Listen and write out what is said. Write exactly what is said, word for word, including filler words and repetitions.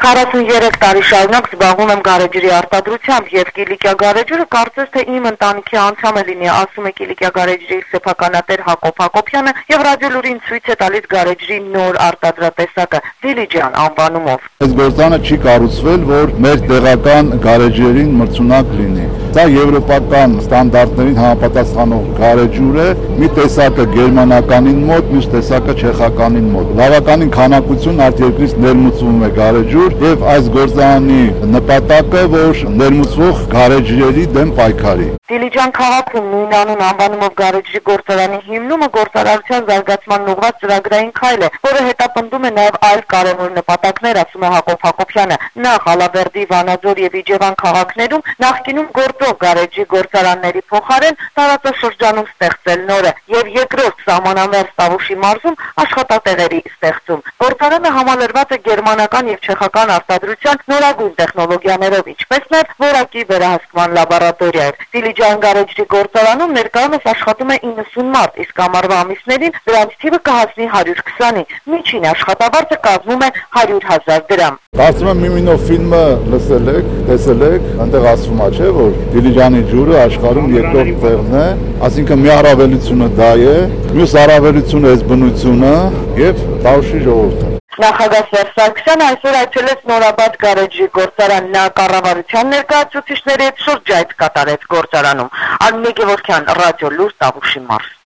քառասուններեք տարի շարունակ զբաղվում եմ գարեջրի արտադրությամբ եւ Կիլիկիա գարեջուրը կարծես թե իմ ընտանիքի անդամ է լինի, ասում է Կիլիկիա գարեջրի սեփականատեր Հակոբ Հակոբյանը եւ ռադիոլուրին ցույց է տալիս գարեջրի նոր արտադրատեսակը Դիլիջան անվանումով։ Այս գործանը չի կառուցվել, որ մեր տեղական գարեջրերին մրցունակ լինի։ Դա եվրոպական ստանդարտներին համապատասխանող գարեջուր է, մի տեսակը գերմանականին մոտ, մյուս տեսակը չեխականին մոտ։ Բավականին քանակություն արտերկրից ներմուծվում է գարեջուր եւ այս գործարանի նպատակը, որ ներմուծվող գարեջրերի դեմ պայքարի։ Դիլիջան քաղաքում նույն անուն անվանումով գարեջրի գործարանի հիմնումը գործարարության զարգացման ուղղված ծրագրային քայլ է, որը հետապնդում է նաեւ այլ կարևոր նպատակներ, ասում է Հակոբ Հակոբյանը։ Նախ Ալավերդի, Վանաձոր եւ Իջևան քաղաքներում նախկինում գործող գարեջրի գործարանների փոխարեն տարածաշրջանում ստեղծել նորը եւ երկրորդ սահմանամերձ Տավուշի մարզում աշխատատեղերի ստեղծում։ Գործարանը համալրված է գերմանական եւ չեխական արտադրության նորագույն տեխնոլոգիաներով, ինչպես նաեւ որակի վերահսկման լաբորատորիայով։ Դիլիջան գարեջրի գործարանում ներկայումս աշխատում է իննսուն մարդ, իսկ ամառվա ամիսներին դրանց թիվը կհասնի հարյուր քսանի։ Միջին աշխատավարձը կազմում է հարյուր հազար դրամ։ Կարծում եմ Միմինով ֆիլմը լսել եք, տեսել եք, այնտեղ ասվում է, չէ՞, որ Դիլիջանի ջուրը աշխարհում երկրորդ տեղն է, այսինքն մի առավելությունը դա է, մյուս առավելությունը էս բնությունը եւ Տավուշի ժողովուրդը։ Նախագահ Սերժ Սարգսյանը այսօր այցելեց Նորաբադ գարեջրի գործարան, նա կառավարության ներկայացուցիչների հետ շրջայց կատարեց գործարանում։ Արմինե Գևորգյան, Ռադիոլուր, Տավուշի մարզ։